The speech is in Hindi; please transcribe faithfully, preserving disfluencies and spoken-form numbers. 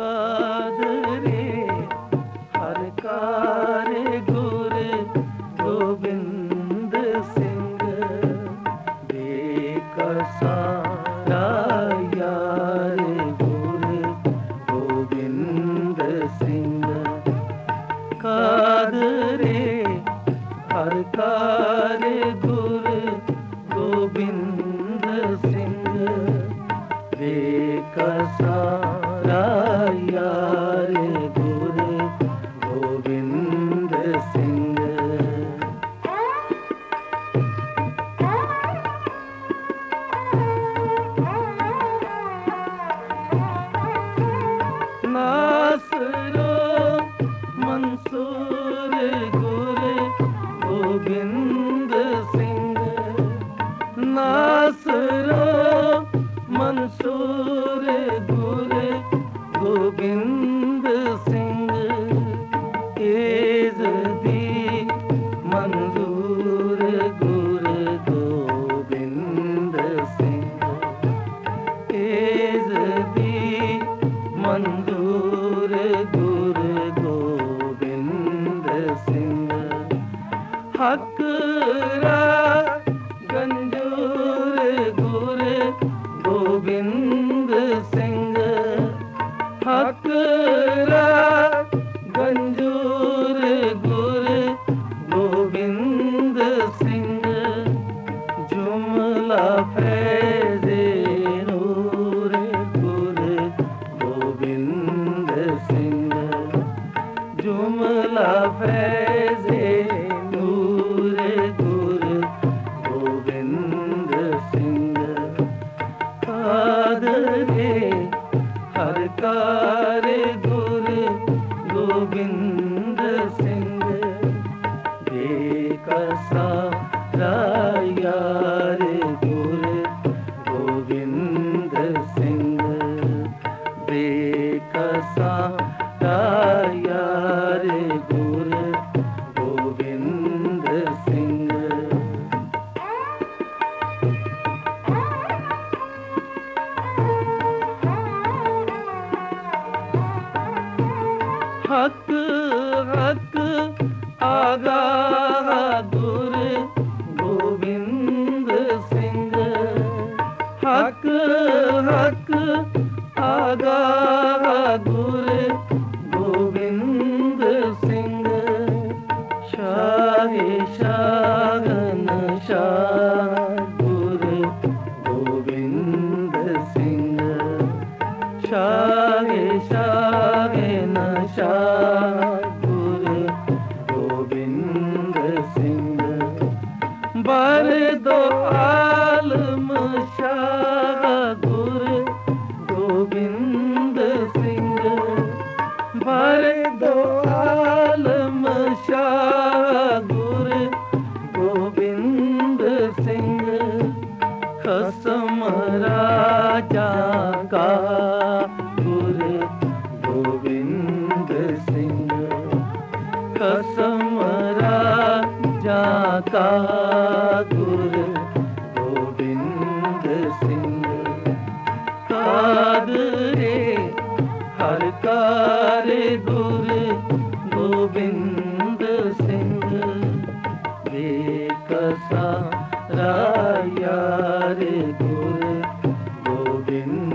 कादरे हर कार गुर गोबिंद सिंह बेकसारा यार गुर गोबिंद सिंह कादरे हर कार गुर गोबिंद सिंह बेकसारा यार गुर गोबिंद सिंह नासरो मंसूर गुर गोबिंद सिंह नासरो मंसूर गुर गोबिंद सिंह एज़दी मंजूर गुर गोबिंद सिंह एज़दी मंजूर गुर गोबिंद सिंह हकरा गंजूर गुर गोबिंद सिंह हकरा गंजूर गुर गोबिंद सिंह जुमला फैज़े नूर गुर गोबिंद सिंह जुमला फैज़े नूर गुर गोबिंद सिंह कादरे हर कार गुर गोबिंद सिंह बेकसारा यार गुर गोबिंद सिंह बेकसारा यार गुर गोबिंद सिंह हक हक आगा गुर गोबिंद सिंह हक हक आगा गुर गोबिंद सिंह शाह शागन शाह गुर गोबिंद सिंह शाह शागन शाह गुर गोबिंद सिंह बर दो आलम शाह गुर गोबिंद सिंह बर दो आलम शाह गुर गोबिंद सिंह खसम राजा का गुर गोबिंद सिंह कसम राजा का गुर गोबिंद सिंह कादरे हर कार गुर गोबिंद सिंह बेकसारा यार गुर गोबिंद